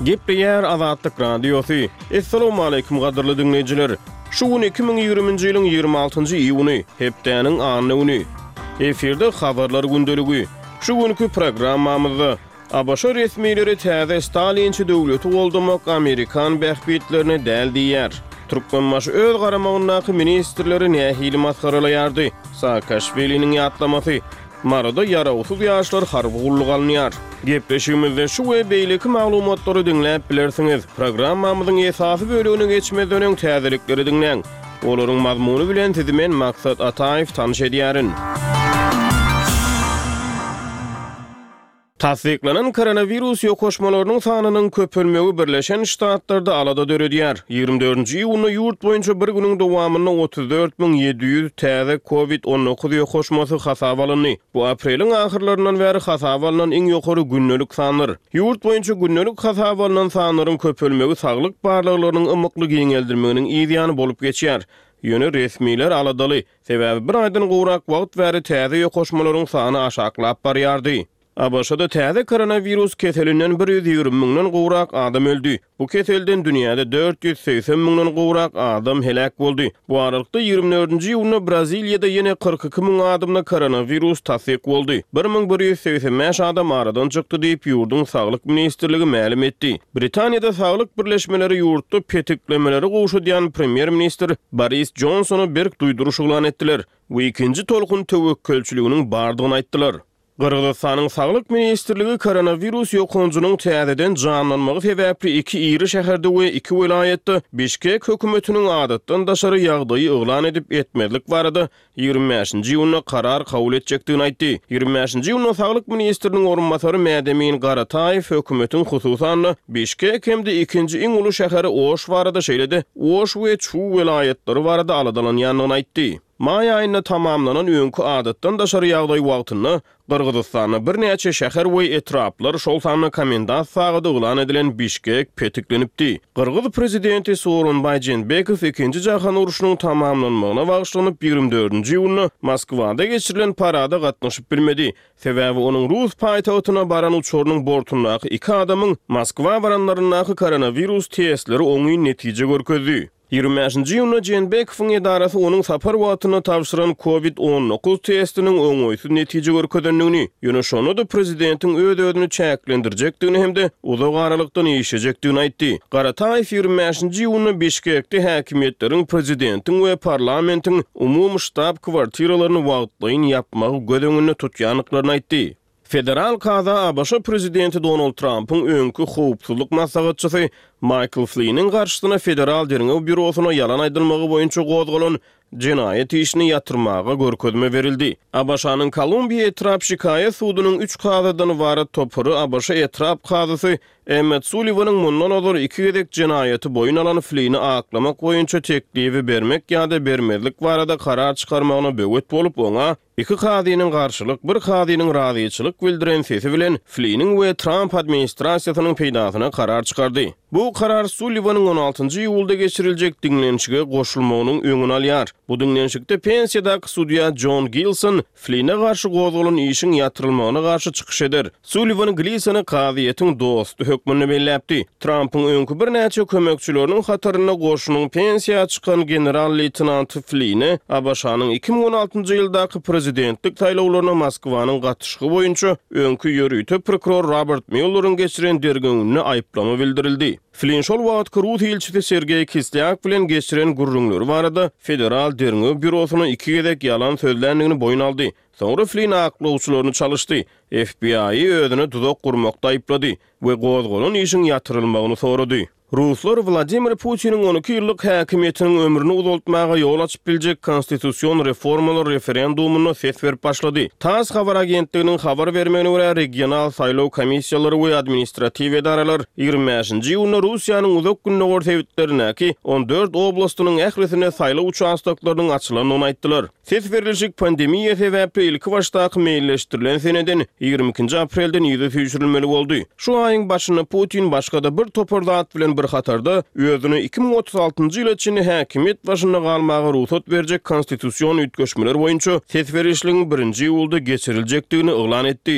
Gepleyer Azatlyk Radiosu. Assalamu alaykum gaderly dinleyijiler. Şu gün 2020-nji ýylyň 26-njy iýuny, hepdeniň anyny güni. Eferde habarlar gündeligi. Şu günkü programmamyzda ABŞ resmiýetleri täze Stalinçi döwleti bolmak Amerikan bähbitlerini däl diýär. Türkmenbaş öz garamagyny ministrleri nähili maskaralaýardy. Saakashviliň ýatlamasy. Marada yarawsuz ýaşlar harby gulluk alynýar. Gepleşigimizde şu we beýleki maglumatlary dinläp bilersiňiz. Programmamyzyň esasy bölügine geçmeden öň täzelikleri dinleň. Olaryň mazmuny bilen sizi men Maksat Ataýew tanyş edýärin. Tasdiklanan koronavirus ýokoşmalarynyň sanynyň köpelmegi Birleşen Ştatlarda alada döredýär. 24-nji iýuny ýurt boýunça bir güniň dowamyny 34.700 täze COVID-19 ýokoşmasy hasaba alyndy. Bu apreliň ahyrlaryndan bäri hasaba alynan iň ýokary günnelik sanyr. Ýurt boýunça günnelik hasaba alynan sanlaryň köpelmegi saglyk barlyklarynyň ymykly giňeldirmeginiň ýygyany bolup geçýär. Ýöne resmiler aladaly. Sebäbi bir aýdan gowrak wagt bäri täze ýokoşmalaryň sany aşaklaap barýardy. ABŞ'da täze koronavirus keselinden 120 miňden gowrak adam öldü. Bu keselden dünýäde 480 miňden gowrak adam helak boldy. Bu aralykda 24-nji iýuny Braziliýada ýene 42 miň adamna koronavirus tasdik boldy. 1185 adam aradan çykdy diýip ýurdun saglyk ministrligi ma'lum etdi. Britaniýada saglyk birleşmeleri ýurtda petiklemeleri goşudýan premier minister Boris Johnsony berk duýduruş elan etdiler. Bu ikinji tolkun töwekkülçiliginiň bardygyny aýtdylar. Gırgızstanyň saglyk ministrligi koronavirus ýokunjunyň täzeden janlanmagy sebäpli iki iri şäherde we iki welaýetde Bişkek hökümetiniň adatdan daşary ýagdaýy elan edip etmezlik barada 25-nji iýuny karar kabul etjekdigini aýtdy. 25-nji iýuny saglyk ministriniň orunmasary Mädemin Garataýew hökümetiň hususan Bişkek hemde ikinji iň uly şäheri Oş barada şeýledi. Oş we Çu welaýetleri barada aladalanýanyny aýtdy. May aýyna tamamlanan öňkü adatdan daşary ýagdaý wagtyny Gırgızstanyň bir näçe şäher we etraplar şol sany komendant sagada elan edilen Bişkek petiklenipdi. Gırgız prezidenti Sooronbay Jeenbekow ikinji jahan uruşynyň tamamlanmagyna bagyşlanyp 24-nji iýuny Moskwada geçirilen parada gatnaşyp bilmedi. Sebäbi onuň Rus paýtagtyna baran uçurynyň bortundaky iki adamyň Moskwa baranlarynyň koronavirus testleri oňy netije görkezdi. 25-nji iýuny Jeenbekowyň edarasy onuň sapar wagtyna tapşyran COVID-19 testiniň öňöýsüz netije görkedenligini, ýöne şonu da prezidentiň öz-özüni çäklendirjekdigini hemde uzak aralykdan ýeşejekdigini aýtdy. Garataýew 25-nji iýuny Bişkekde häkimetleriň prezidentiň we parlamentiň umumy ştab kwartiralaryny wagtlaýyn ýapmagy gödöňünde tutýanlyklaryny aýtdy. Federal kaza ABŞ prezidenti Donald Trump'ın öňkü howpsuzlyk maslahatçysy Michael Flynn'in garşysyna Federal Derňew Bürosuna yalan aýdylmagy boýunça gozgolan jinayet işini yatırmağa görkezme verildi. ABŞ'nın Kolumbiya etrap şikayet sudunyň 3 kazadan ibaret topary ABC etrap kazasy Emmett Sullivan'ın mundan ozar 2 gedek jinayeti boyun alan Flynn'i aklamak boýunça teklifi bermek ýa-da bermezlik barada karar çykarmagyna böwet bolup oňa iki kazynyň garşylyk bir kazynyň razyçylyk bildiren sesi bilen Flynn'in we Trump administrasiýasynyň peýdasyna karar çykardy. Bu karar Sullivan'ın 16-njy iýulda geçiriljek dinlenişige goşulmagynyň öňüni alýar. Bu dinlenişikde pensiýadaky sudya John Gilson Flynn'e garşy gozgulan işin ýatyrylmagyna garşy çykyş eder. Sullivan Gilson'a kaziýetiň dostu hökmüni belläpdi. Trump'ın öňkü bir näçe kömekçileriniň hataryna goşunyň pensiýa çykan general leytenant Flynn'e ABŞ'nın 2016-njy ýyldaky prezidentlik taýlawlaryna Moskwanyň gatnaşygy boýunça öňkü ýörüýte prokuror Robert Mueller'ın geçiren dergäňini aýplama bildirildi. Flynn şol wagtky Rus elçisi Sergey Kislyak bilen geçiren gurrunlary barada Federal Derňew Bürosuna 2 gedek yalan sözlendigini boyun aldy. Soňra Flynn aklawçylaryny çalışdy. FBI özüne tuzak gurmakda aýplady we gozgolan işin ýatyrylmagyny sorady. Ruslar Vladimir Putin'in 12 ýyllyk häkimetiniň ömrüni uzaltmaga ýol açyp biljek konstitusiýon reformalary referendumuny ses berip başlady. TASS habar agentliginiň habar bermegine görä regional saýlaw komissiýalary we administrativ edaralar 25-nji iýuny Russiýanyň uzak günnäwir tewitlerine 14 oblastynyň ählisine saýlaw uçaşdaklarynyň açylanyny aýtdylar. Ses berilişik pandemiýa sebäpli ilki başdaky meýilleşdirilen seneden 22-nji aprelden ýüze süýşürilmeli boldy. Şu aýyň başyna Putin başga-da bir topardat bilen bir hatarda özüni 2036-njy ýyla çyny häkimet başyna galmagy ruhsat berjek konstitusiýon ütgeşmeler boýunça ses berişligiň 1-nji ýylda geçiriljekdigini elan etdi.